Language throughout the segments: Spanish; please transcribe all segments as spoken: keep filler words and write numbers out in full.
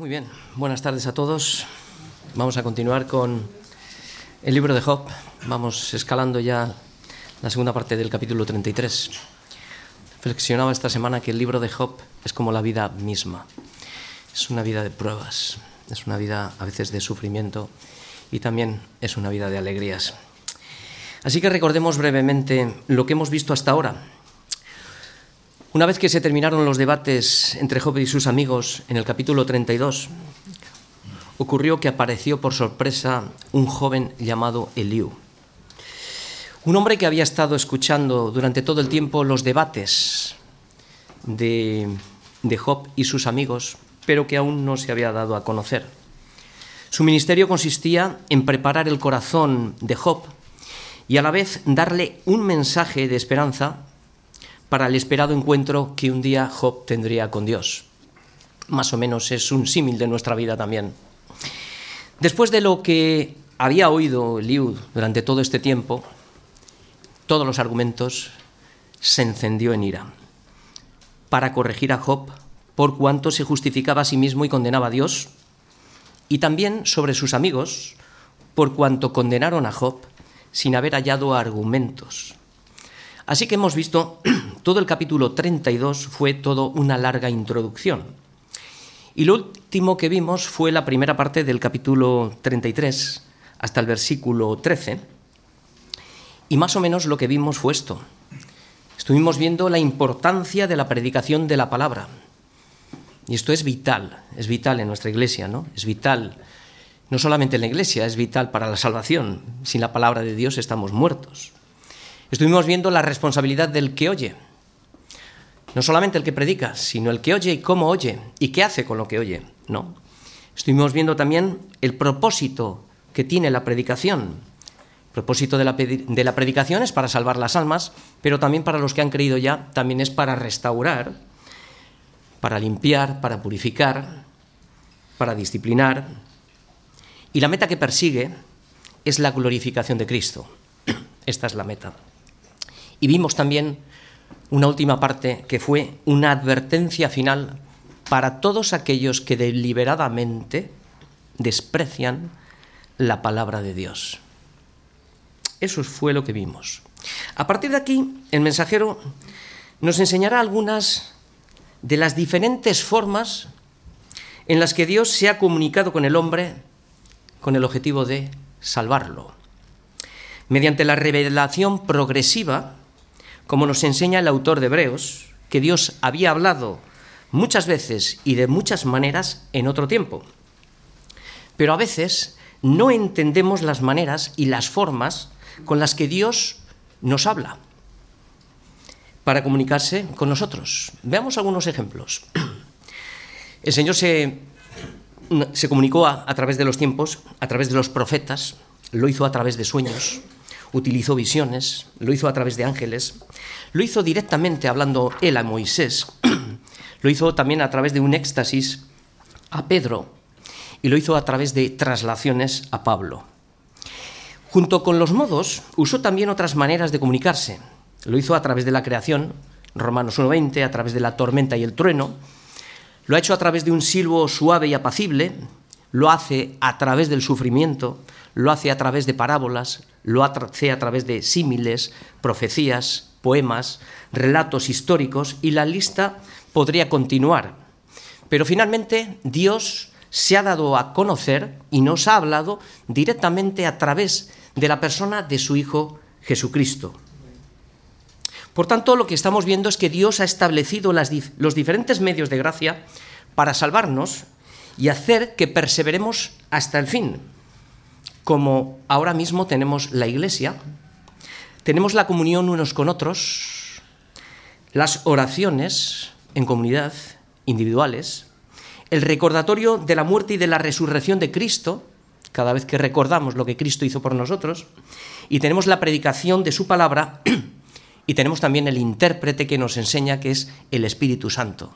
Muy bien, buenas tardes a todos. Vamos a continuar con el libro de Job. Vamos escalando ya la segunda parte del capítulo treinta y tres. Reflexionaba esta semana que el libro de Job es como la vida misma. Es una vida de pruebas, es una vida a veces de sufrimiento y también es una vida de alegrías. Así que recordemos brevemente lo que hemos visto hasta ahora. Una vez que se terminaron los debates entre Job y sus amigos en el capítulo treinta y dos, ocurrió que apareció por sorpresa un joven llamado Eliú. Un hombre que había estado escuchando durante todo el tiempo los debates de, de Job y sus amigos, pero que aún no se había dado a conocer. Su ministerio consistía en preparar el corazón de Job y a la vez darle un mensaje de esperanza para el esperado encuentro que un día Job tendría con Dios. Más o menos es un símil de nuestra vida también. Después de lo que había oído Eliú durante todo este tiempo, todos los argumentos, se encendió en ira para corregir a Job por cuanto se justificaba a sí mismo y condenaba a Dios, y también sobre sus amigos por cuanto condenaron a Job sin haber hallado argumentos. Así que hemos visto, todo el capítulo treinta y dos fue todo una larga introducción. Y lo último que vimos fue la primera parte del capítulo treinta y tres hasta el versículo trece. Y más o menos lo que vimos fue esto. Estuvimos viendo la importancia de la predicación de la palabra. Y esto es vital, es vital en nuestra iglesia, ¿no? Es vital, no solamente en la iglesia, es vital para la salvación. Sin la palabra de Dios estamos muertos. Estuvimos viendo la responsabilidad del que oye. No solamente el que predica, sino el que oye y cómo oye y qué hace con lo que oye, ¿no? Estuvimos viendo también el propósito que tiene la predicación. El propósito de la, de la predicación es para salvar las almas, pero también para los que han creído ya, también es para restaurar, para limpiar, para purificar, para disciplinar. Y la meta que persigue es la glorificación de Cristo. Esta es la meta. Y vimos también una última parte que fue una advertencia final para todos aquellos que deliberadamente desprecian la palabra de Dios. Eso fue lo que vimos. A partir de aquí, el mensajero nos enseñará algunas de las diferentes formas en las que Dios se ha comunicado con el hombre con el objetivo de salvarlo. Mediante la revelación progresiva, como nos enseña el autor de Hebreos, que Dios había hablado muchas veces y de muchas maneras en otro tiempo. Pero a veces no entendemos las maneras y las formas con las que Dios nos habla para comunicarse con nosotros. Veamos algunos ejemplos. El Señor se, se comunicó a, a través de los tiempos, a través de los profetas, lo hizo a través de sueños, utilizó visiones, lo hizo a través de ángeles, lo hizo directamente hablando él a Moisés, lo hizo también a través de un éxtasis a Pedro y lo hizo a través de traslaciones a Pablo. Junto con los modos, usó también otras maneras de comunicarse. Lo hizo a través de la creación, Romanos uno veinte, a través de la tormenta y el trueno, lo ha hecho a través de un silbo suave y apacible, lo hace a través del sufrimiento, lo hace a través de parábolas, lo hace a través de símiles, profecías, poemas, relatos históricos, y la lista podría continuar. Pero finalmente Dios se ha dado a conocer y nos ha hablado directamente a través de la persona de su Hijo Jesucristo. Por tanto, lo que estamos viendo es que Dios ha establecido las, los diferentes medios de gracia para salvarnos y hacer que perseveremos hasta el fin. Como ahora mismo tenemos la iglesia, tenemos la comunión unos con otros, las oraciones en comunidad, individuales, el recordatorio de la muerte y de la resurrección de Cristo, cada vez que recordamos lo que Cristo hizo por nosotros, y tenemos la predicación de su palabra, y tenemos también el intérprete que nos enseña, que es el Espíritu Santo.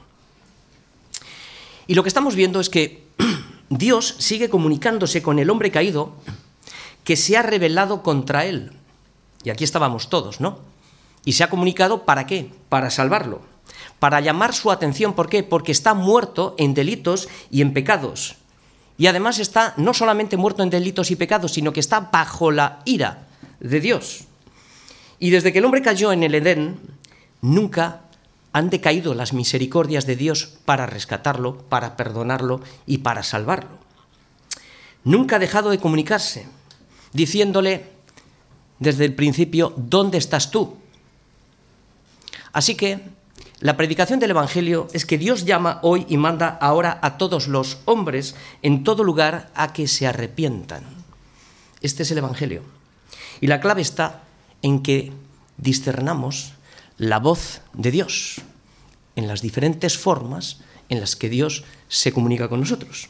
Y lo que estamos viendo es que Dios sigue comunicándose con el hombre caído que se ha rebelado contra él. Y aquí estábamos todos, ¿no? Y se ha comunicado ¿para qué? Para salvarlo. para llamar su atención. ¿Por qué? Porque está muerto en delitos y en pecados. Y además está no solamente muerto en delitos y pecados, sino que está bajo la ira de Dios. Y desde que el hombre cayó en el Edén, nunca han decaído las misericordias de Dios para rescatarlo, para perdonarlo y para salvarlo. Nunca ha dejado de comunicarse, diciéndole desde el principio, ¿dónde estás tú? Así que la predicación del Evangelio es que Dios llama hoy y manda ahora a todos los hombres en todo lugar a que se arrepientan. Este es el Evangelio. Y la clave está en que discernamos la voz de Dios en las diferentes formas en las que Dios se comunica con nosotros.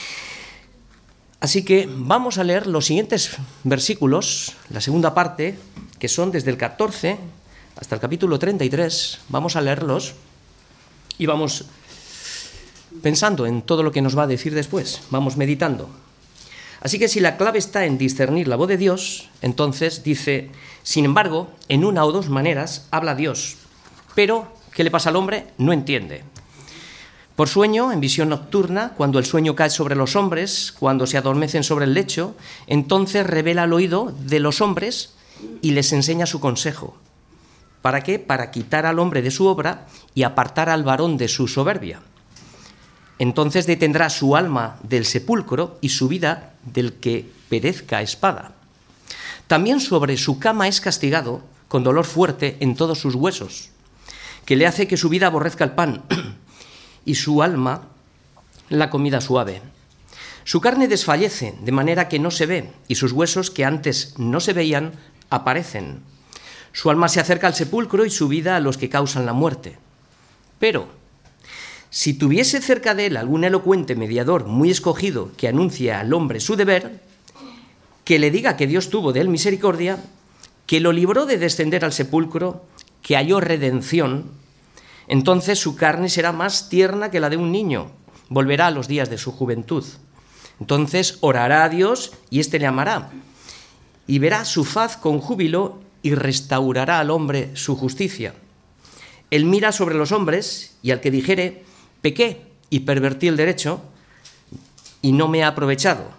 Así que vamos a leer los siguientes versículos, la segunda parte, que son desde el catorce hasta el capítulo treinta y tres. Vamos a leerlos y vamos pensando en todo lo que nos va a decir después. Vamos meditando. Así que si la clave está en discernir la voz de Dios, entonces dice, sin embargo, en una o dos maneras habla Dios, pero ¿qué le pasa al hombre? No entiende. Por sueño, en visión nocturna, cuando el sueño cae sobre los hombres, cuando se adormecen sobre el lecho, entonces revela al oído de los hombres y les enseña su consejo. ¿Para qué? Para quitar al hombre de su obra y apartar al varón de su soberbia. Entonces detendrá su alma del sepulcro y su vida del que perezca a espada. También sobre su cama es castigado con dolor fuerte en todos sus huesos, que le hace que su vida aborrezca el pan y su alma la comida suave. Su carne desfallece de manera que no se ve y sus huesos que antes no se veían aparecen. Su alma se acerca al sepulcro y su vida a los que causan la muerte. Pero si tuviese cerca de él algún elocuente mediador muy escogido que anuncie al hombre su deber, que le diga que Dios tuvo de él misericordia, que lo libró de descender al sepulcro, que halló redención, entonces su carne será más tierna que la de un niño, volverá a los días de su juventud. Entonces orará a Dios y éste le amará, y verá su faz con júbilo y restaurará al hombre su justicia. Él mira sobre los hombres y al que dijere, pequé y pervertí el derecho y no me ha aprovechado.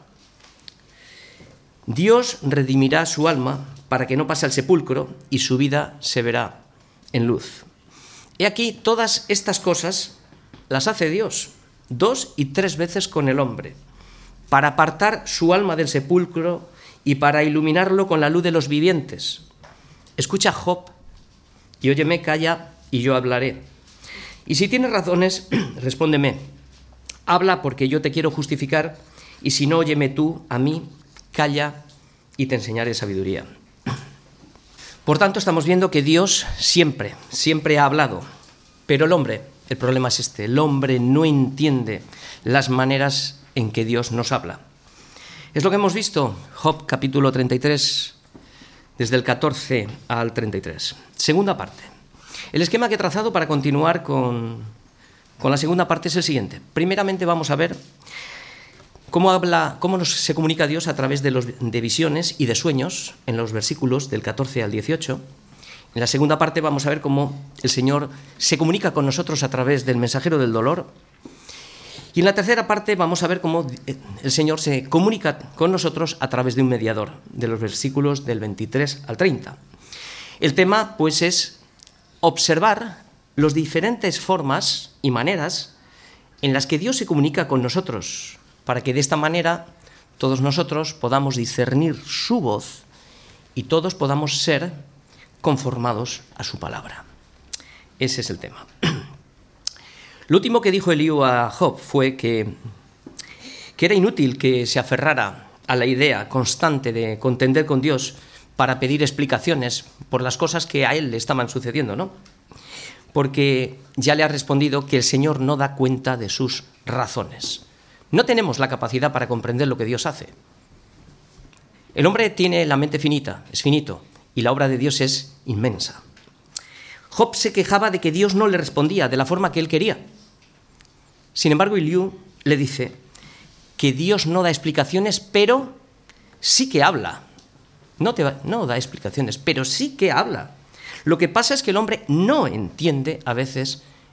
Dios redimirá su alma para que no pase al sepulcro y su vida se verá en luz. He aquí, todas estas cosas las hace Dios dos y tres veces con el hombre, para apartar su alma del sepulcro y para iluminarlo con la luz de los vivientes. Escucha, Job, y óyeme, calla, y yo hablaré. Y si tienes razones, respóndeme. Habla porque yo te quiero justificar, y si no, óyeme tú a mí, calla, y te enseñaré sabiduría. Por tanto, estamos viendo que Dios siempre, siempre ha hablado, pero el hombre, el problema es este, el hombre no entiende las maneras en que Dios nos habla. Es lo que hemos visto, Job capítulo treinta y tres, desde el catorce al treinta y tres. Segunda parte. El esquema que he trazado para continuar con, con la segunda parte es el siguiente. Primeramente vamos a ver cómo habla, cómo nos, se comunica Dios a través de, los, de visiones y de sueños en los versículos del catorce al dieciocho. En la segunda parte vamos a ver cómo el Señor se comunica con nosotros a través del mensajero del dolor. Y en la tercera parte vamos a ver cómo el Señor se comunica con nosotros a través de un mediador, de los versículos del veintitrés al treinta. El tema, pues, es observar las diferentes formas y maneras en las que Dios se comunica con nosotros, para que de esta manera todos nosotros podamos discernir su voz y todos podamos ser conformados a su palabra. Ese es el tema. Lo último que dijo Eliú a Job fue que, que era inútil que se aferrara a la idea constante de contender con Dios para pedir explicaciones por las cosas que a él le estaban sucediendo, ¿no? Porque ya le ha respondido que el Señor no da cuenta de sus razones. No tenemos la capacidad para comprender lo que Dios hace. El hombre tiene la mente finita, es finito, y la obra de Dios es inmensa. Job se quejaba de que Dios no le respondía de la forma que él quería. Sin embargo, Eliú le dice que Dios no da explicaciones, pero sí que habla. No, te va, no da explicaciones, pero sí que habla. Lo que pasa es que el hombre no entiende a veces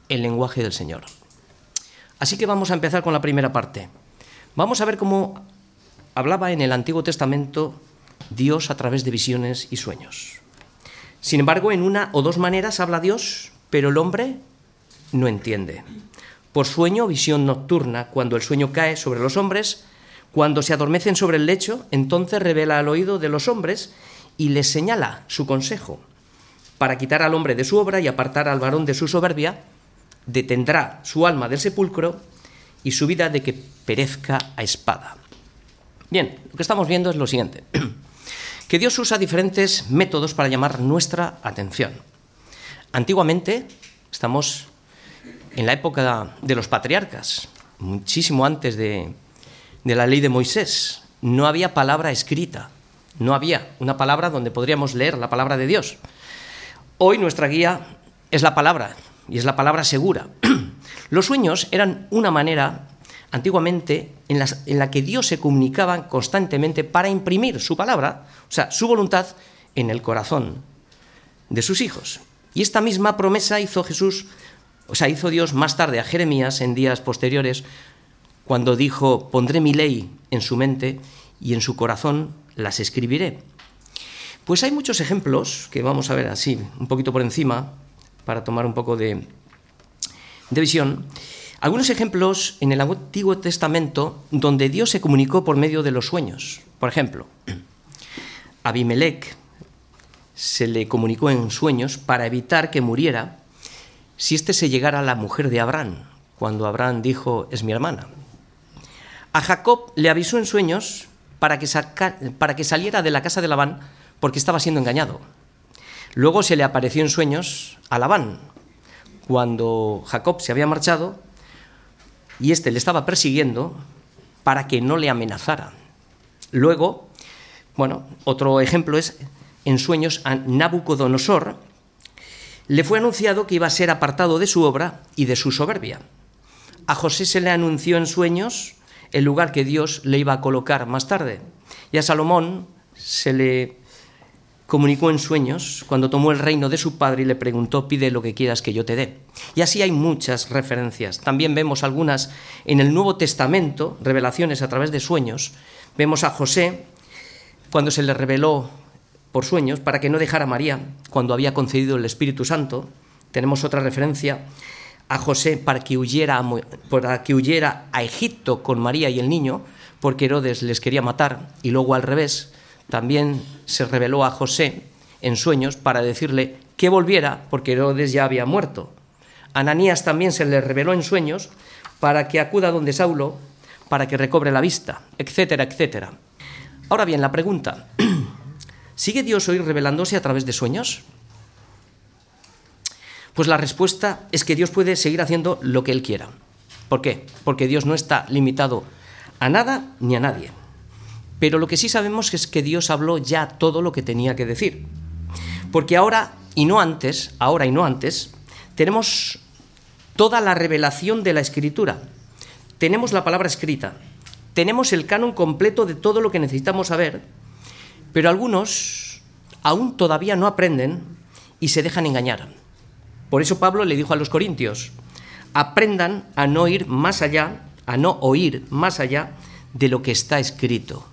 el lenguaje del Señor. Así que vamos a empezar con la primera parte. Vamos a ver cómo hablaba en el Antiguo Testamento Dios a través de visiones y sueños. Sin embargo, en una o dos maneras habla Dios, pero el hombre no entiende. Por sueño, visión nocturna, cuando el sueño cae sobre los hombres, cuando se adormecen sobre el lecho, entonces revela al oído de los hombres y les señala su consejo. Para quitar al hombre de su obra y apartar al varón de su soberbia, detendrá su alma del sepulcro y su vida de que perezca a espada. Bien, lo que estamos viendo es lo siguiente, que Dios usa diferentes métodos para llamar nuestra atención. Antiguamente, estamos en la época de los patriarcas, muchísimo antes de, de la ley de Moisés, no había palabra escrita, no había una palabra donde podríamos leer la palabra de Dios. Hoy nuestra guía es la palabra, y es la palabra segura. Los sueños eran una manera, antiguamente, en, las, en la que Dios se comunicaba constantemente para imprimir su palabra, o sea, su voluntad, en el corazón de sus hijos. Y esta misma promesa hizo Jesús, o sea, hizo Dios más tarde a Jeremías en días posteriores, cuando dijo: pondré mi ley en su mente y en su corazón las escribiré. Pues hay muchos ejemplos que vamos a ver así, un poquito por encima, para tomar un poco de, de visión. Algunos ejemplos en el Antiguo Testamento donde Dios se comunicó por medio de los sueños. Por ejemplo, a Abimelec se le comunicó en sueños para evitar que muriera si éste se llegara a la mujer de Abraham, cuando Abraham dijo: es mi hermana. A Jacob le avisó en sueños para que, saca, para que saliera de la casa de Labán porque estaba siendo engañado. Luego se le apareció en sueños a Labán, cuando Jacob se había marchado y éste le estaba persiguiendo para que no le amenazara. Luego, bueno, otro ejemplo es en sueños a Nabucodonosor. Le fue anunciado que iba a ser apartado de su obra y de su soberbia. A José se le anunció en sueños el lugar que Dios le iba a colocar más tarde. Y a Salomón se le comunicó en sueños cuando tomó el reino de su padre y le preguntó: pide lo que quieras que yo te dé. Y así hay muchas referencias. También vemos algunas en el Nuevo Testamento, revelaciones a través de sueños. Vemos a José cuando se le reveló por sueños para que no dejara a María cuando había concedido el Espíritu Santo. Tenemos otra referencia a José para que huyera a, para que huyera a Egipto con María y el niño, porque Herodes les quería matar, y luego al revés. También se reveló a José en sueños para decirle que volviera porque Herodes ya había muerto. A Ananías también se le reveló en sueños para que acuda donde Saulo, para que recobre la vista, etcétera, etcétera. Ahora bien, la pregunta: ¿sigue Dios hoy revelándose a través de sueños? Pues la respuesta es que Dios puede seguir haciendo lo que Él quiera. ¿Por qué? Porque Dios no está limitado a nada ni a nadie. Pero lo que sí sabemos es que Dios habló ya todo lo que tenía que decir. Porque ahora y no antes, ahora y no antes, tenemos toda la revelación de la Escritura. Tenemos la palabra escrita. Tenemos el canon completo de todo lo que necesitamos saber. Pero algunos aún todavía no aprenden y se dejan engañar. Por eso Pablo le dijo a los corintios: aprendan a no ir más allá, a no oír más allá de lo que está escrito.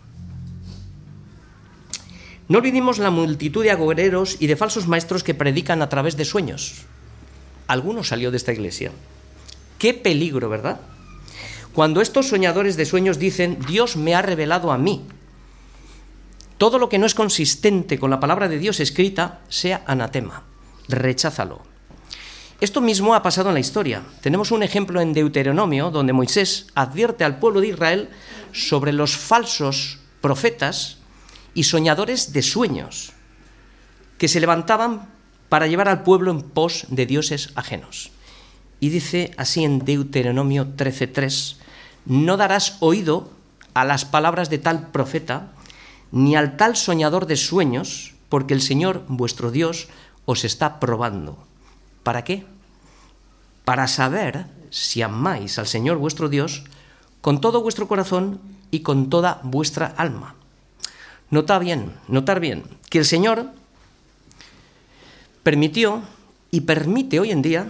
No olvidemos la multitud de agoreros y de falsos maestros que predican a través de sueños. Alguno salió de esta iglesia. ¡Qué peligro!, ¿verdad? Cuando estos soñadores de sueños dicen: Dios me ha revelado a mí. Todo lo que no es consistente con la palabra de Dios escrita, sea anatema. Recházalo. Esto mismo ha pasado en la historia. Tenemos un ejemplo en Deuteronomio, donde Moisés advierte al pueblo de Israel sobre los falsos profetas y soñadores de sueños que se levantaban para llevar al pueblo en pos de dioses ajenos. Y dice así en Deuteronomio trece tres: no darás oído a las palabras de tal profeta, ni al tal soñador de sueños, porque el Señor vuestro Dios os está probando. ¿Para qué? Para saber si amáis al Señor vuestro Dios con todo vuestro corazón y con toda vuestra alma. Notad bien, notar bien, que el Señor permitió y permite hoy en día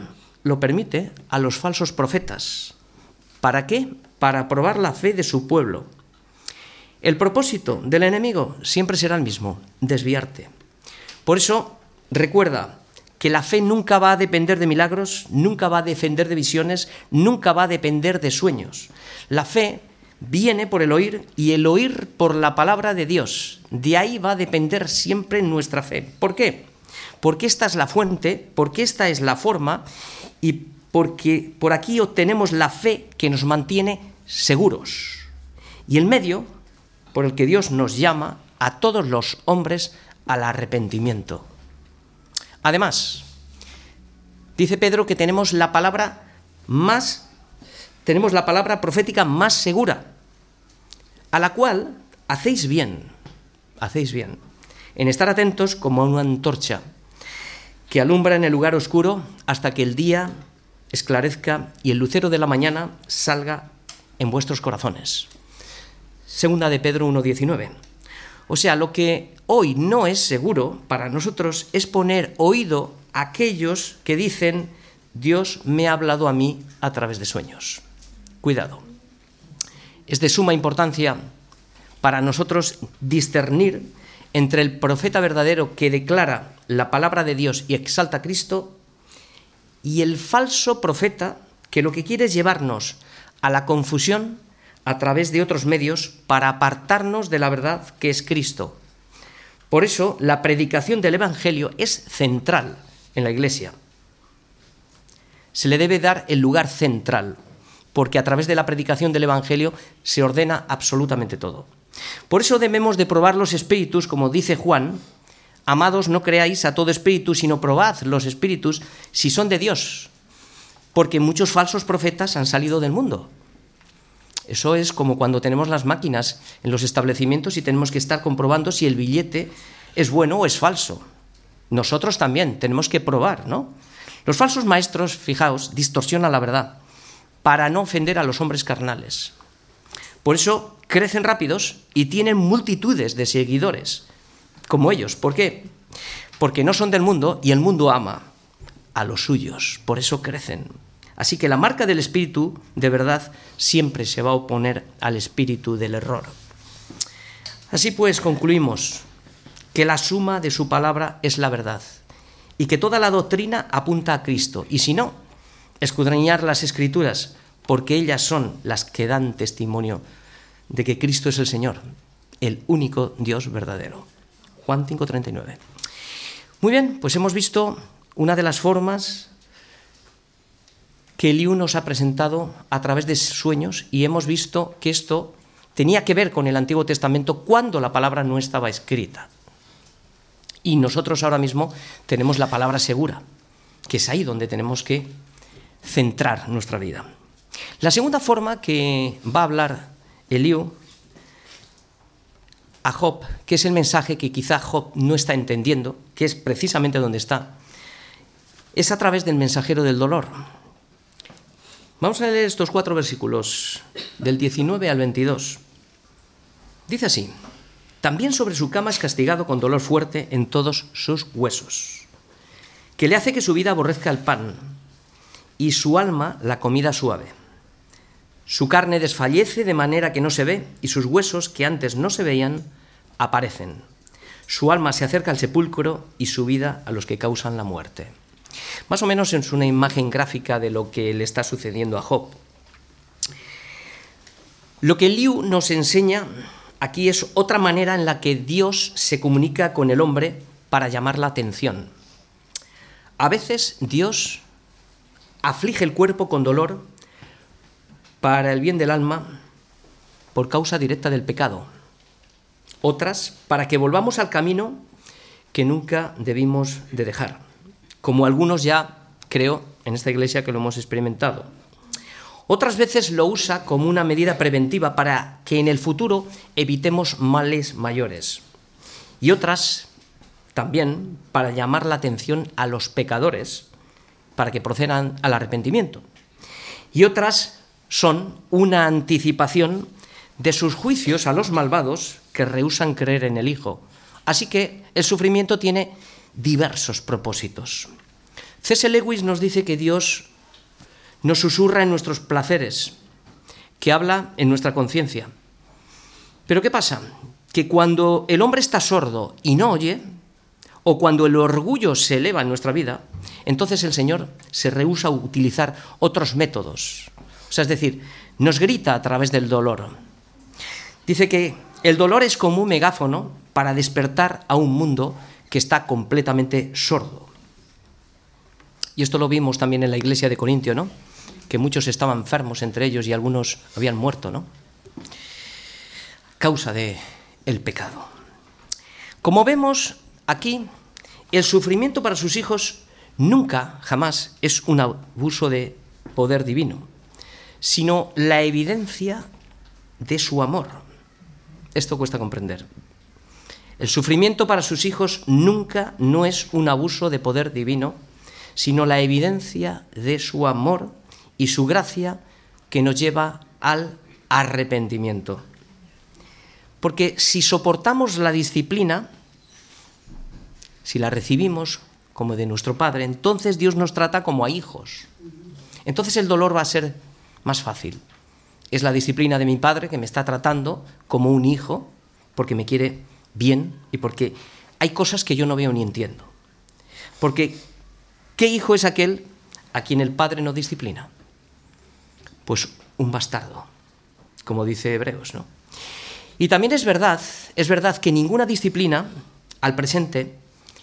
lo permite a los falsos profetas. ¿Para qué? Para probar la fe de su pueblo. El propósito del enemigo siempre será el mismo, desviarte. Por eso, recuerda que la fe nunca va a depender de milagros, nunca va a depender de visiones, nunca va a depender de sueños. La fe viene por el oír y el oír por la palabra de Dios. De ahí va a depender siempre nuestra fe. ¿Por qué? Porque esta es la fuente, porque esta es la forma y porque por aquí obtenemos la fe que nos mantiene seguros. Y el medio por el que Dios nos llama a todos los hombres al arrepentimiento. Además, dice Pedro que tenemos la palabra más, tenemos la palabra profética más segura, a la cual hacéis bien, hacéis bien, en estar atentos como a una antorcha que alumbra en el lugar oscuro hasta que el día esclarezca y el lucero de la mañana salga en vuestros corazones. Segunda de Pedro uno diecinueve. O sea, lo que hoy no es seguro para nosotros es poner oído a aquellos que dicen: Dios me ha hablado a mí a través de sueños. Cuidado. Es de suma importancia para nosotros discernir entre el profeta verdadero que declara la palabra de Dios y exalta a Cristo y el falso profeta que lo que quiere es llevarnos a la confusión a través de otros medios para apartarnos de la verdad que es Cristo. Por eso, la predicación del Evangelio es central en la Iglesia. Se le debe dar el lugar central, porque a través de la predicación del Evangelio se ordena absolutamente todo. Por eso debemos de probar los espíritus, como dice Juan: amados, no creáis a todo espíritu, sino probad los espíritus si son de Dios, porque muchos falsos profetas han salido del mundo. Eso es como cuando tenemos las máquinas en los establecimientos y tenemos que estar comprobando si el billete es bueno o es falso. Nosotros también tenemos que probar, ¿no? Los falsos maestros, fijaos, distorsionan la verdad para no ofender a los hombres carnales. Por eso crecen rápidos y tienen multitudes de seguidores, como ellos. ¿Por qué? Porque no son del mundo y el mundo ama a los suyos. Por eso crecen. Así que la marca del espíritu de verdad siempre se va a oponer al espíritu del error. Así pues, concluimos que la suma de su palabra es la verdad y que toda la doctrina apunta a Cristo. Y si no, escudriñar las Escrituras, porque ellas son las que dan testimonio de que Cristo es el Señor, el único Dios verdadero. Juan cinco treinta y nueve. Muy bien, pues hemos visto una de las formas que Eliú nos ha presentado a través de sueños y hemos visto que esto tenía que ver con el Antiguo Testamento cuando la palabra no estaba escrita. Y nosotros ahora mismo tenemos la palabra segura, que es ahí donde tenemos que centrar nuestra vida. La segunda forma que va a hablar Eliú a Job, que es el mensaje que quizá Job no está entendiendo, que es precisamente donde está, es a través del mensajero del dolor. Vamos a leer estos cuatro versículos, del diecinueve al veintidós. Dice así: también sobre su cama es castigado con dolor fuerte en todos sus huesos, que le hace que su vida aborrezca el pan y su alma la comida suave. Su carne desfallece de manera que no se ve y sus huesos, que antes no se veían, aparecen. Su alma se acerca al sepulcro y su vida a los que causan la muerte. Más o menos es una imagen gráfica de lo que le está sucediendo a Job. Lo que Eliú nos enseña aquí es otra manera en la que Dios se comunica con el hombre para llamar la atención. A veces Dios aflige el cuerpo con dolor para el bien del alma por causa directa del pecado. Otras para que volvamos al camino que nunca debimos de dejar, como algunos ya creo en esta iglesia que lo hemos experimentado. Otras veces lo usa como una medida preventiva para que en el futuro evitemos males mayores. Y otras también para llamar la atención a los pecadores, para que procedan al arrepentimiento. Y otras son una anticipación de sus juicios a los malvados que rehúsan creer en el Hijo. Así que el sufrimiento tiene diversos propósitos. C S Lewis nos dice que Dios nos susurra en nuestros placeres, que habla en nuestra conciencia. Pero ¿qué pasa? Que cuando el hombre está sordo y no oye, o cuando el orgullo se eleva en nuestra vida, entonces el Señor se rehúsa a utilizar otros métodos. O sea, es decir, nos grita a través del dolor. Dice que el dolor es como un megáfono para despertar a un mundo que está completamente sordo. Y esto lo vimos también en la iglesia de Corintio, ¿no? Que muchos estaban enfermos entre ellos y algunos habían muerto, ¿no? Causa de el pecado. Como vemos aquí, el sufrimiento para sus hijos nunca, jamás, es un abuso de poder divino, sino la evidencia de su amor. Esto cuesta comprender. El sufrimiento para sus hijos nunca no es un abuso de poder divino, sino la evidencia de su amor y su gracia que nos lleva al arrepentimiento. Porque si soportamos la disciplina, si la recibimos como de nuestro Padre, entonces Dios nos trata como a hijos. Entonces el dolor va a ser más fácil. Es la disciplina de mi Padre que me está tratando como un hijo, porque me quiere bien y porque hay cosas que yo no veo ni entiendo. Porque, ¿qué hijo es aquel a quien el Padre no disciplina? Pues un bastardo, como dice Hebreos, ¿no? Y también es verdad, es verdad que ninguna disciplina al presente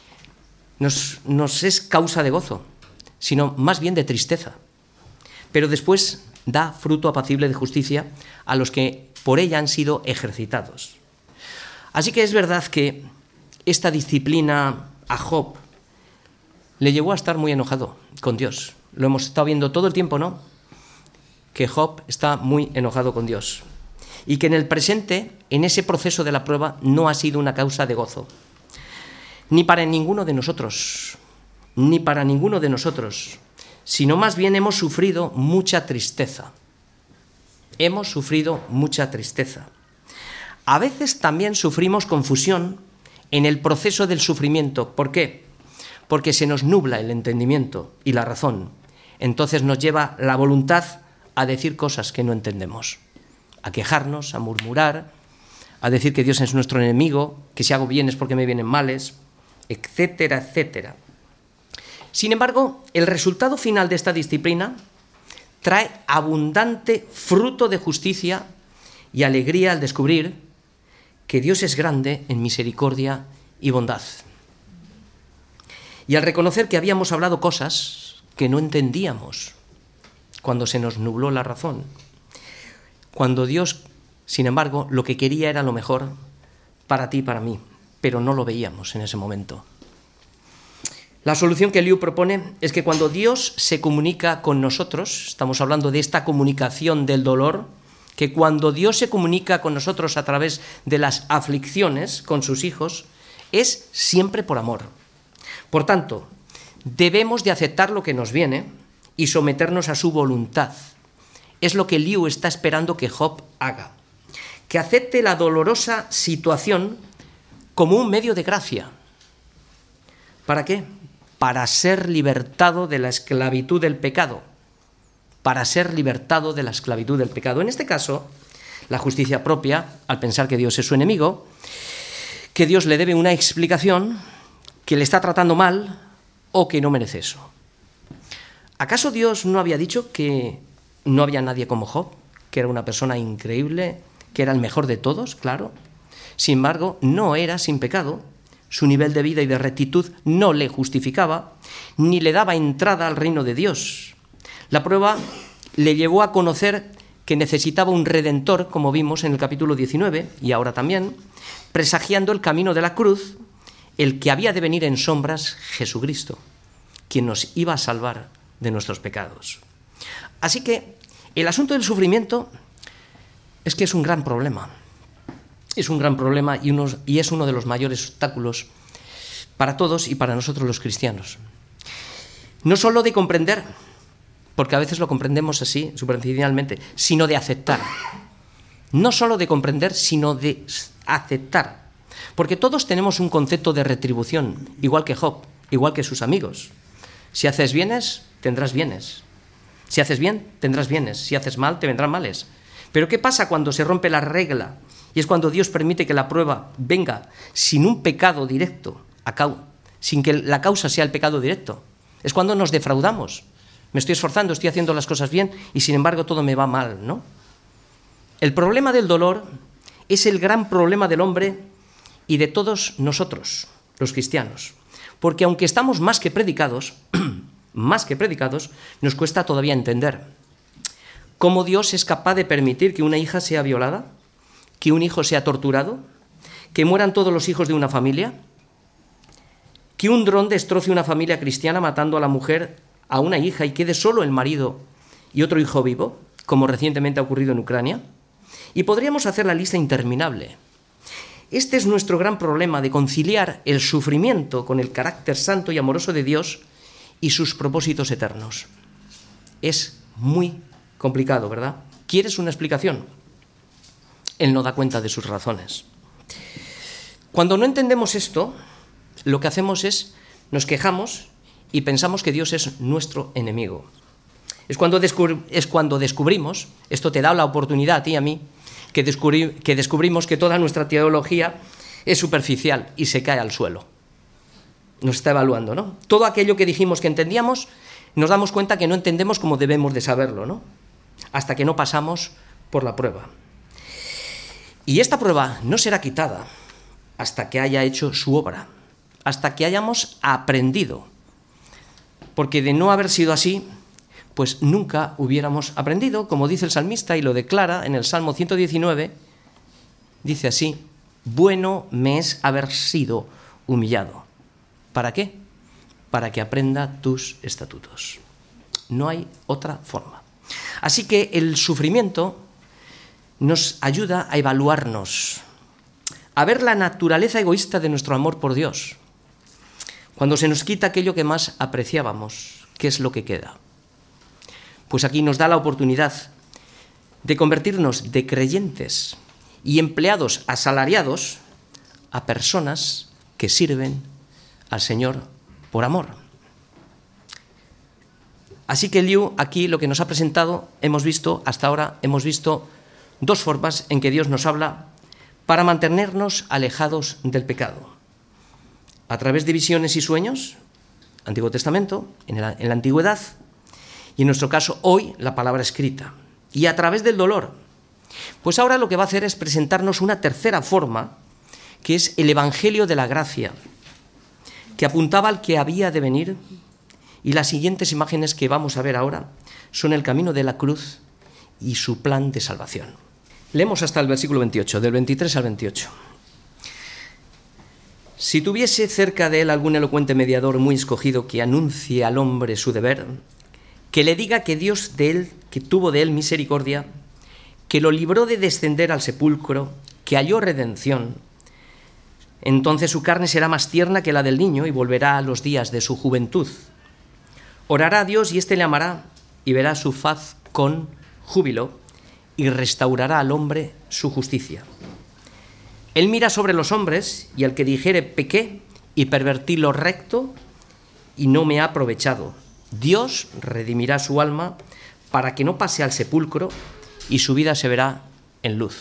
nos, nos es causa de gozo, sino más bien de tristeza. Pero después da fruto apacible de justicia a los que por ella han sido ejercitados. Así que es verdad que esta disciplina a Job le llevó a estar muy enojado con Dios. Lo hemos estado viendo todo el tiempo, ¿no? Que Job está muy enojado con Dios. Y que en el presente, en ese proceso de la prueba, no ha sido una causa de gozo. Ni para ninguno de nosotros, ni para ninguno de nosotros, sino más bien hemos sufrido mucha tristeza. Hemos sufrido mucha tristeza. A veces también sufrimos confusión en el proceso del sufrimiento. ¿Por qué? Porque se nos nubla el entendimiento y la razón. Entonces nos lleva la voluntad a decir cosas que no entendemos, a quejarnos, a murmurar, a decir que Dios es nuestro enemigo, que si hago bienes porque me vienen males, etcétera, etcétera. Sin embargo, el resultado final de esta disciplina trae abundante fruto de justicia y alegría al descubrir que Dios es grande en misericordia y bondad. Y al reconocer que habíamos hablado cosas que no entendíamos cuando se nos nubló la razón, cuando Dios, sin embargo, lo que quería era lo mejor para ti y para mí, pero no lo veíamos en ese momento. La solución que Liu propone es que cuando Dios se comunica con nosotros, estamos hablando de esta comunicación del dolor, que cuando Dios se comunica con nosotros a través de las aflicciones con sus hijos, es siempre por amor. Por tanto, debemos de aceptar lo que nos viene y someternos a su voluntad. Es lo que Liu está esperando que Job haga. Que acepte la dolorosa situación como un medio de gracia. ¿Para qué? Para ser libertado de la esclavitud del pecado. Para ser libertado de la esclavitud del pecado. En este caso, la justicia propia, al pensar que Dios es su enemigo, que Dios le debe una explicación, que le está tratando mal o que no merece eso. ¿Acaso Dios no había dicho que no había nadie como Job, que era una persona increíble, que era el mejor de todos? Claro. Sin embargo, no era sin pecado. Su nivel de vida y de rectitud no le justificaba, ni le daba entrada al reino de Dios. La prueba le llevó a conocer que necesitaba un redentor, como vimos en el capítulo diecinueve, y ahora también, presagiando el camino de la cruz, el que había de venir en sombras, Jesucristo, quien nos iba a salvar de nuestros pecados. Así que el asunto del sufrimiento es que es un gran problema. Es un gran problema y, unos, y es uno de los mayores obstáculos para todos y para nosotros los cristianos. No solo de comprender, porque a veces lo comprendemos así, superficialmente, sino de aceptar. No solo de comprender, sino de aceptar. Porque todos tenemos un concepto de retribución, igual que Job, igual que sus amigos. Si haces bienes, tendrás bienes. Si haces bien, tendrás bienes. Si haces mal, te vendrán males. Pero ¿qué pasa cuando se rompe la regla? Y es cuando Dios permite que la prueba venga sin un pecado directo, a cau- sin que la causa sea el pecado directo. Es cuando nos defraudamos. Me estoy esforzando, estoy haciendo las cosas bien y sin embargo todo me va mal, ¿no? El problema del dolor es el gran problema del hombre y de todos nosotros, los cristianos. Porque aunque estamos más que predicados, más que predicados, nos cuesta todavía entender cómo Dios es capaz de permitir que una hija sea violada, que un hijo sea torturado, que mueran todos los hijos de una familia, que un dron destroce una familia cristiana matando a la mujer, a una hija y quede solo el marido y otro hijo vivo, como recientemente ha ocurrido en Ucrania. Y podríamos hacer la lista interminable. Este es nuestro gran problema de conciliar el sufrimiento con el carácter santo y amoroso de Dios y sus propósitos eternos. Es muy complicado, ¿verdad? ¿Quieres una explicación? Él no da cuenta de sus razones. Cuando no entendemos esto, lo que hacemos es nos quejamos y pensamos que Dios es nuestro enemigo. Es cuando, descubri- es cuando descubrimos, esto te da la oportunidad a ti y a mí, que, descubri- que descubrimos que toda nuestra teología es superficial y se cae al suelo. Nos está evaluando, ¿no? Todo aquello que dijimos que entendíamos, nos damos cuenta que no entendemos como debemos de saberlo, ¿no? Hasta que no pasamos por la prueba. Y esta prueba no será quitada hasta que haya hecho su obra, hasta que hayamos aprendido. Porque de no haber sido así, pues nunca hubiéramos aprendido, como dice el salmista y lo declara en el Salmo ciento diecinueve, dice así: bueno me es haber sido humillado. ¿Para qué? Para que aprenda tus estatutos. No hay otra forma. Así que el sufrimiento nos ayuda a evaluarnos, a ver la naturaleza egoísta de nuestro amor por Dios. Cuando se nos quita aquello que más apreciábamos, ¿qué es lo que queda? Pues aquí nos da la oportunidad de convertirnos de creyentes y empleados asalariados a personas que sirven al Señor por amor. Así que Liu aquí lo que nos ha presentado, hemos visto, hasta ahora hemos visto dos formas en que Dios nos habla para mantenernos alejados del pecado. A través de visiones y sueños, Antiguo Testamento, en la, en la antigüedad, y en nuestro caso hoy la palabra escrita. Y a través del dolor. Pues ahora lo que va a hacer es presentarnos una tercera forma, que es el Evangelio de la Gracia, que apuntaba al que había de venir, y las siguientes imágenes que vamos a ver ahora son el camino de la cruz y su plan de salvación. Leemos hasta el versículo veintiocho, del veintitrés al veintiocho. Si tuviese cerca de él algún elocuente mediador muy escogido que anuncie al hombre su deber, que le diga que Dios de él, que tuvo de él misericordia, que lo libró de descender al sepulcro, que halló redención, entonces su carne será más tierna que la del niño y volverá a los días de su juventud. Orará a Dios y éste le amará y verá su faz con júbilo y restaurará al hombre su justicia. Él mira sobre los hombres y al que dijere pequé y pervertí lo recto y no me ha aprovechado. Dios redimirá su alma para que no pase al sepulcro y su vida se verá en luz.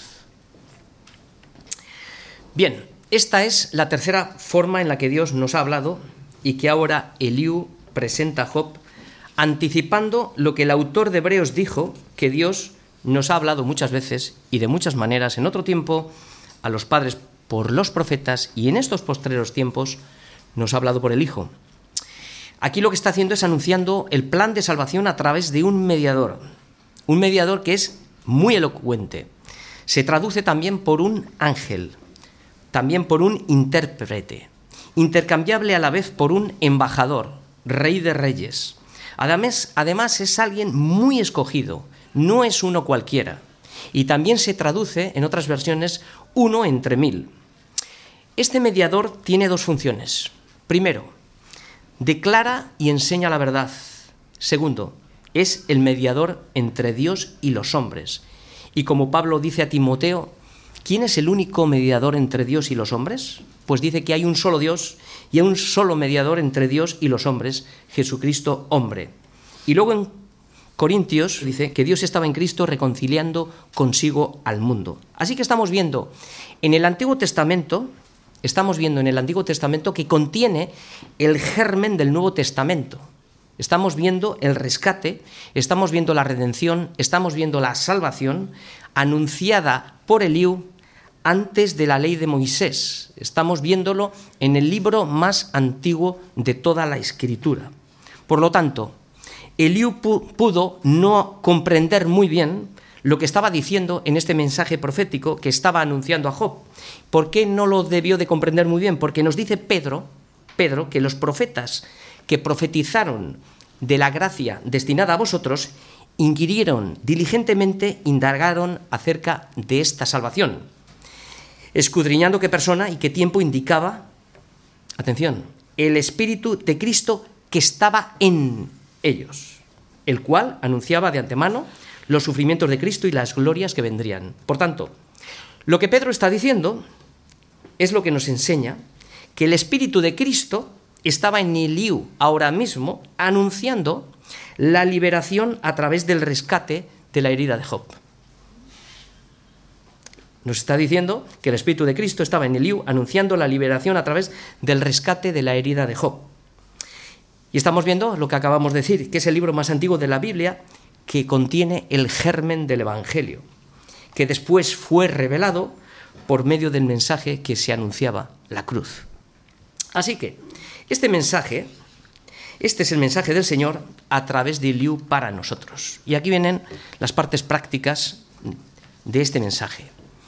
Bien, esta es la tercera forma en la que Dios nos ha hablado y que ahora Eliú presenta a Job, anticipando lo que el autor de Hebreos dijo, que Dios nos ha hablado muchas veces y de muchas maneras en otro tiempo a los padres por los profetas y en estos postreros tiempos nos ha hablado por el Hijo. Aquí lo que está haciendo es anunciando el plan de salvación a través de un mediador, un mediador que es muy elocuente. Se traduce también por un ángel, también por un intérprete, intercambiable a la vez por un embajador, rey de reyes. Además, además es alguien muy escogido, no es uno cualquiera. Y también se traduce, en otras versiones, uno entre mil. Este mediador tiene dos funciones. Primero, declara y enseña la verdad. Segundo, es el mediador entre Dios y los hombres. Y como Pablo dice a Timoteo, ¿quién es el único mediador entre Dios y los hombres? Pues dice que hay un solo Dios y hay un solo mediador entre Dios y los hombres, Jesucristo hombre. Y luego en Corintios dice que Dios estaba en Cristo reconciliando consigo al mundo. Así que estamos viendo en el Antiguo Testamento, estamos viendo en el Antiguo Testamento que contiene el germen del Nuevo Testamento. Estamos viendo el rescate, estamos viendo la redención, estamos viendo la salvación anunciada por Eliú antes de la ley de Moisés. Estamos viéndolo en el libro más antiguo de toda la Escritura. Por lo tanto, Eliú pudo no comprender muy bien lo que estaba diciendo en este mensaje profético que estaba anunciando a Job. ¿Por qué no lo debió de comprender muy bien? Porque nos dice Pedro, Pedro que los profetas que profetizaron de la gracia destinada a vosotros inquirieron diligentemente, indagaron acerca de esta salvación, escudriñando qué persona y qué tiempo indicaba, atención, el Espíritu de Cristo que estaba en ellos, el cual anunciaba de antemano los sufrimientos de Cristo y las glorias que vendrían. Por tanto, lo que Pedro está diciendo es lo que nos enseña que el Espíritu de Cristo estaba en Eliú ahora mismo anunciando la liberación a través del rescate de la herida de Job. Nos está diciendo que el Espíritu de Cristo estaba en Eliú anunciando la liberación a través del rescate de la herida de Job. Y estamos viendo lo que acabamos de decir, que es el libro más antiguo de la Biblia que contiene el germen del Evangelio, que después fue revelado por medio del mensaje que se anunciaba, la cruz. Así que este mensaje, este es el mensaje del Señor a través de Eliú para nosotros. Y aquí vienen las partes prácticas de este mensaje,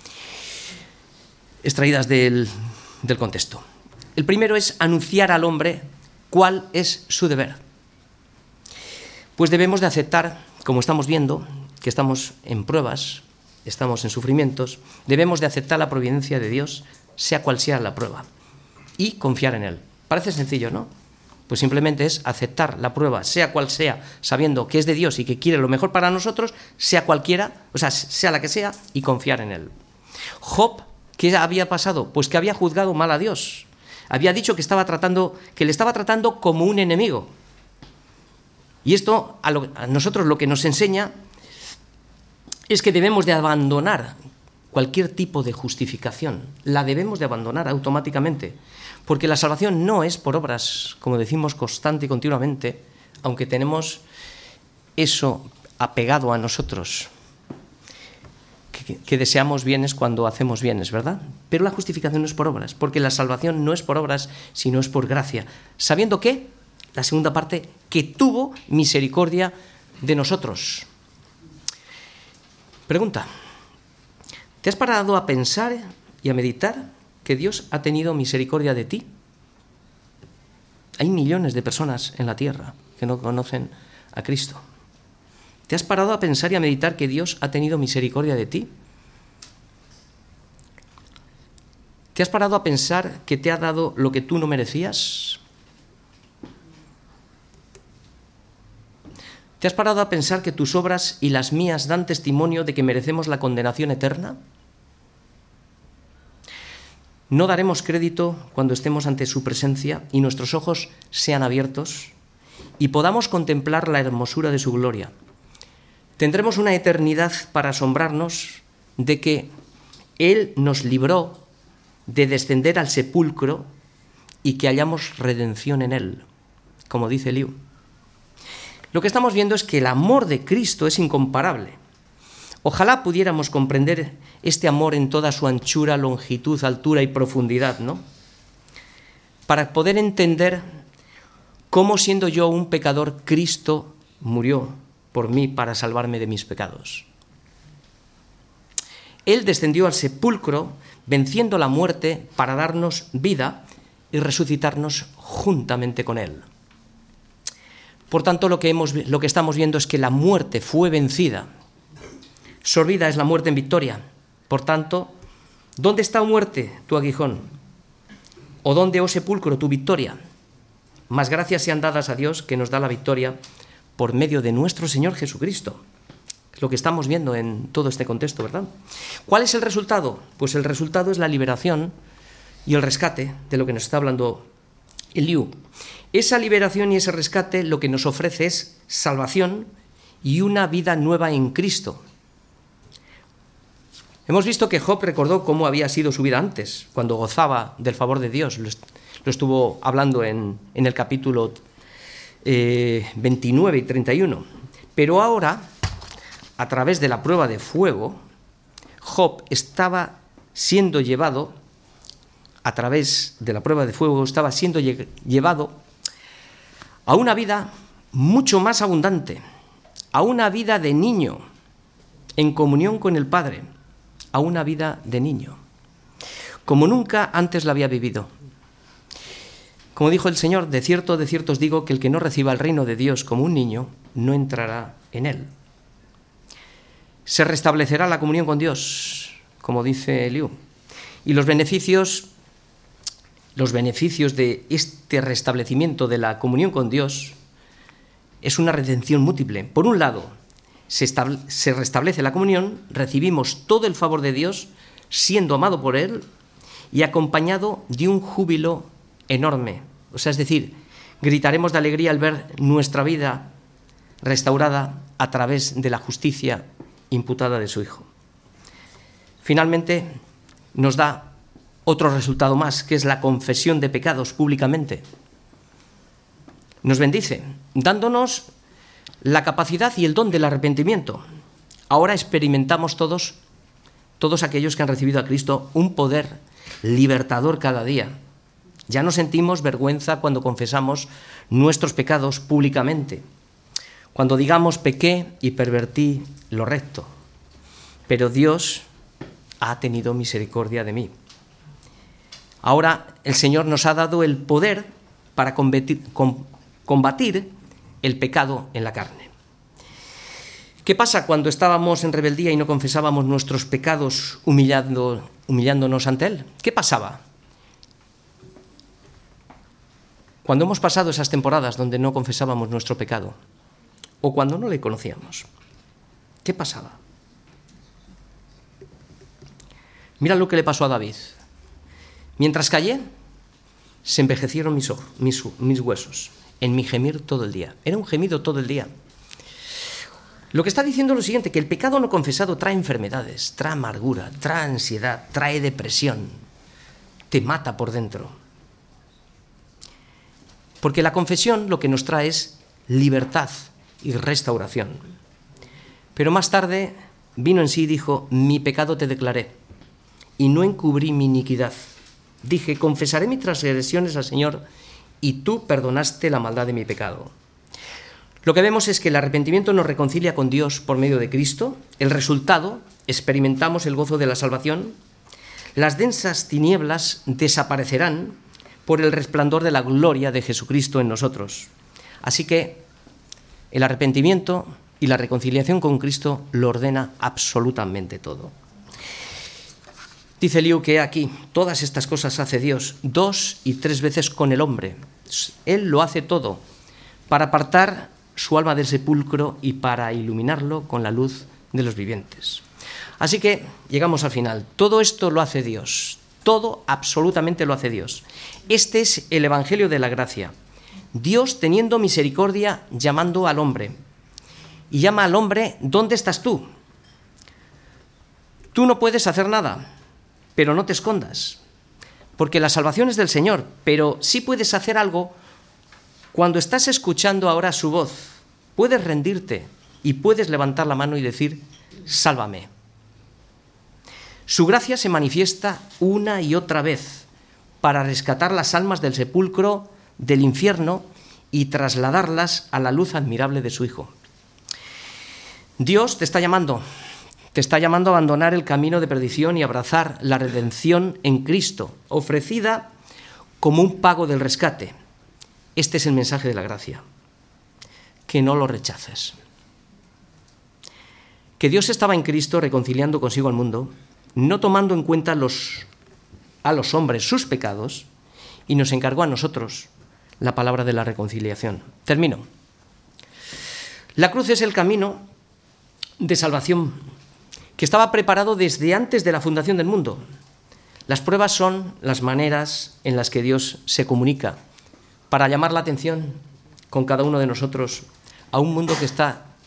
extraídas del, del contexto. El primero es anunciar al hombre cuál es su deber. Pues debemos de aceptar, como estamos viendo, que estamos en pruebas, estamos en sufrimientos, debemos de aceptar la providencia de Dios, sea cual sea la prueba, y confiar en Él. Parece sencillo, ¿no? Pues simplemente es aceptar la prueba, sea cual sea, sabiendo que es de Dios y que quiere lo mejor para nosotros, sea cualquiera, o sea, sea la que sea, y confiar en Él. Job, ¿qué había pasado? Pues que había juzgado mal a Dios. Había dicho que, estaba tratando, que le estaba tratando como un enemigo. Y esto a, lo, a nosotros lo que nos enseña es que debemos de abandonar cualquier tipo de justificación. La debemos de abandonar automáticamente. Porque la salvación no es por obras, como decimos constante y continuamente, aunque tenemos eso apegado a nosotros, que, que deseamos bienes cuando hacemos bienes, ¿verdad? Pero la justificación no es por obras, porque la salvación no es por obras, sino es por gracia. Sabiendo que, la segunda parte, que tuvo misericordia de nosotros. Pregunta, ¿te has parado a pensar y a meditar que Dios ha tenido misericordia de ti? Hay millones de personas en la tierra que no conocen a Cristo. ¿Te has parado a pensar y a meditar que Dios ha tenido misericordia de ti? ¿Te has parado a pensar que te ha dado lo que tú no merecías? ¿Te has parado a pensar que tus obras y las mías dan testimonio de que merecemos la condenación eterna? No daremos crédito cuando estemos ante su presencia y nuestros ojos sean abiertos y podamos contemplar la hermosura de su gloria. Tendremos una eternidad para asombrarnos de que Él nos libró de descender al sepulcro y que hallamos redención en Él, como dice Eliú. Lo que estamos viendo es que el amor de Cristo es incomparable. Ojalá pudiéramos comprender este amor en toda su anchura, longitud, altura y profundidad, ¿no? Para poder entender cómo, siendo yo un pecador, Cristo murió por mí para salvarme de mis pecados. Él descendió al sepulcro venciendo la muerte para darnos vida y resucitarnos juntamente con Él. Por tanto, lo que, hemos, lo que estamos viendo es que la muerte fue vencida. Sorbida es la muerte en victoria. Por tanto, ¿dónde está, muerte, tu aguijón? ¿O dónde, oh sepulcro, tu victoria? Más gracias sean dadas a Dios, que nos da la victoria por medio de nuestro Señor Jesucristo. Es lo que estamos viendo en todo este contexto, ¿verdad? ¿Cuál es el resultado? Pues el resultado es la liberación y el rescate de lo que nos está hablando Eliú. Esa liberación y ese rescate lo que nos ofrece es salvación y una vida nueva en Cristo. Hemos visto que Job recordó cómo había sido su vida antes, cuando gozaba del favor de Dios. Lo, est- lo estuvo hablando en, en el capítulo eh, veintinueve y treinta y uno. Pero ahora, a través de la prueba de fuego, Job estaba siendo llevado, a través de la prueba de fuego, estaba siendo lle- llevado a una vida mucho más abundante, a una vida de niño, en comunión con el Padre, a una vida de niño, como nunca antes la había vivido. Como dijo el Señor, de cierto, de cierto os digo que el que no reciba el reino de Dios como un niño, no entrará en él. Se restablecerá la comunión con Dios, como dice Eliú, y los beneficios, los beneficios de este restablecimiento de la comunión con Dios es una redención múltiple. Por un lado, se, estable, se restablece la comunión, recibimos todo el favor de Dios, siendo amado por Él y acompañado de un júbilo enorme. O sea, es decir, gritaremos de alegría al ver nuestra vida restaurada a través de la justicia imputada de su Hijo. Finalmente, nos da otro resultado más, que es la confesión de pecados públicamente. Nos bendice, dándonos la capacidad y el don del arrepentimiento. Ahora experimentamos todos, todos aquellos que han recibido a Cristo, un poder libertador cada día. Ya no sentimos vergüenza cuando confesamos nuestros pecados públicamente, cuando digamos pequé y pervertí lo recto, pero Dios ha tenido misericordia de mí. Ahora el Señor nos ha dado el poder para combatir, com, combatir el pecado en la carne. ¿Qué pasa cuando estábamos en rebeldía y no confesábamos nuestros pecados humillando, humillándonos ante Él? ¿Qué pasaba? Cuando hemos pasado esas temporadas donde no confesábamos nuestro pecado, o cuando no le conocíamos, ¿qué pasaba? Mira lo que le pasó a David. Mientras callé, se envejecieron mis, ojos, mis, mis huesos, en mi gemir todo el día. Era un gemido todo el día. Lo que está diciendo es lo siguiente, que el pecado no confesado trae enfermedades, trae amargura, trae ansiedad, trae depresión, te mata por dentro. Porque la confesión lo que nos trae es libertad y restauración. Pero más tarde vino en sí y dijo, mi pecado te declaré, y no encubrí mi iniquidad. Dije, confesaré mis transgresiones al Señor, y tú perdonaste la maldad de mi pecado. Lo que vemos es que el arrepentimiento nos reconcilia con Dios por medio de Cristo. El resultado, experimentamos el gozo de la salvación. Las densas tinieblas desaparecerán por el resplandor de la gloria de Jesucristo en nosotros. Así que el arrepentimiento y la reconciliación con Cristo lo ordena absolutamente todo. Dice Eliú que aquí todas estas cosas hace Dios dos y tres veces con el hombre. Él lo hace todo para apartar su alma del sepulcro y para iluminarlo con la luz de los vivientes. Así que llegamos al final. Todo esto lo hace Dios. Todo absolutamente lo hace Dios. Este es el Evangelio de la gracia. Dios teniendo misericordia llamando al hombre. Y llama al hombre, ¿dónde estás tú? Tú no puedes hacer nada, pero no te escondas, porque la salvación es del Señor, pero sí puedes hacer algo cuando estás escuchando ahora su voz. Puedes rendirte y puedes levantar la mano y decir, sálvame. Su gracia se manifiesta una y otra vez para rescatar las almas del sepulcro, del infierno y trasladarlas a la luz admirable de su Hijo. Dios te está llamando, te está llamando a abandonar el camino de perdición y abrazar la redención en Cristo, ofrecida como un pago del rescate. Este es el mensaje de la gracia, que no lo rechaces. Que Dios estaba en Cristo reconciliando consigo al mundo, no tomando en cuenta los, a los hombres sus pecados, y nos encargó a nosotros la palabra de la reconciliación. Termino. La cruz es el camino de salvación que estaba preparado desde antes de la fundación del mundo. Las pruebas son las maneras en las que Dios se comunica para llamar la atención con cada uno de nosotros a un mundo que está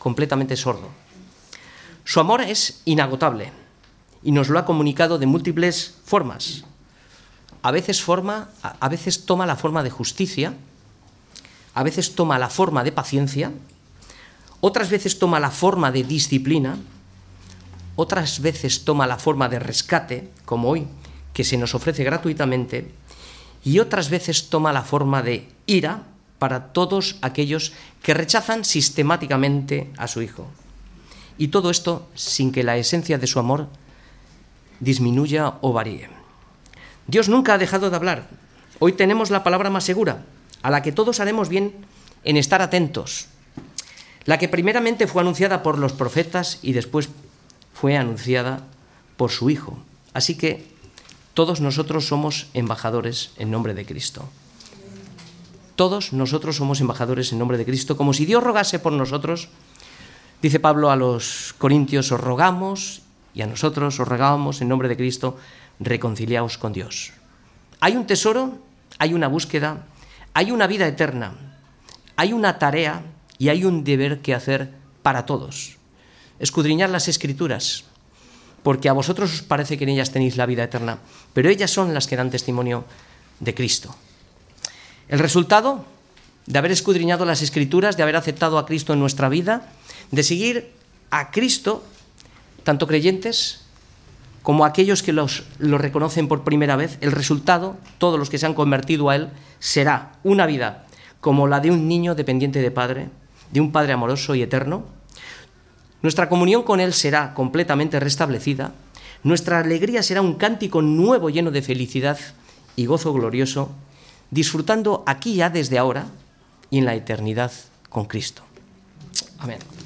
completamente sordo. Su amor es inagotable y nos lo ha comunicado de múltiples formas. A veces, forma, a veces toma la forma de justicia, a veces toma la forma de paciencia, otras veces toma la forma de disciplina, otras veces toma la forma de rescate, como hoy, que se nos ofrece gratuitamente, y otras veces toma la forma de ira para todos aquellos que rechazan sistemáticamente a su Hijo. Y todo esto sin que la esencia de su amor disminuya o varíe. Dios nunca ha dejado de hablar. Hoy tenemos la palabra más segura, a la que todos haremos bien en estar atentos. La que primeramente fue anunciada por los profetas y después fue anunciada por su Hijo. Así que todos nosotros somos embajadores en nombre de Cristo. Todos nosotros somos embajadores en nombre de Cristo, como si Dios rogase por nosotros. Dice Pablo a los Corintios, os rogamos, y a nosotros os rogamos en nombre de Cristo, reconciliaos con Dios. Hay un tesoro, hay una búsqueda, hay una vida eterna, hay una tarea y hay un deber que hacer para todos. Escudriñad las Escrituras, porque a vosotros os parece que en ellas tenéis la vida eterna, pero ellas son las que dan testimonio de Cristo. El resultado de haber escudriñado las Escrituras, de haber aceptado a Cristo en nuestra vida, de seguir a Cristo, tanto creyentes como aquellos que los, lo reconocen por primera vez, el resultado, todos los que se han convertido a Él, será una vida como la de un niño dependiente de padre, de un Padre amoroso y eterno. Nuestra comunión con Él será completamente restablecida, nuestra alegría será un cántico nuevo lleno de felicidad y gozo glorioso, disfrutando aquí ya desde ahora y en la eternidad con Cristo. Amén.